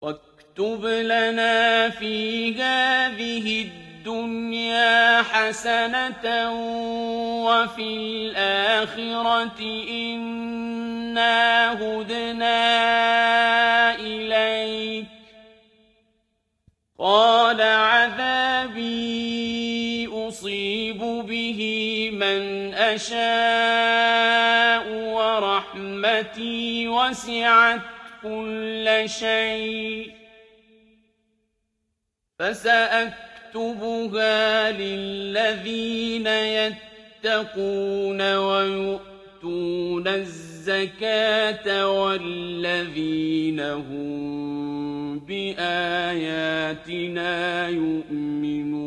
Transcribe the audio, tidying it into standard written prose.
واكتب لنا في هذه الدنيا حسنة وفي الآخرة إنا هدنا إليك قال عذابي أصيب به من أشاء ورحمتي وسعت كل شيء فسأكتبها للذين يتقون ويؤتون الزكاة والذين هم بآياتنا يؤمنون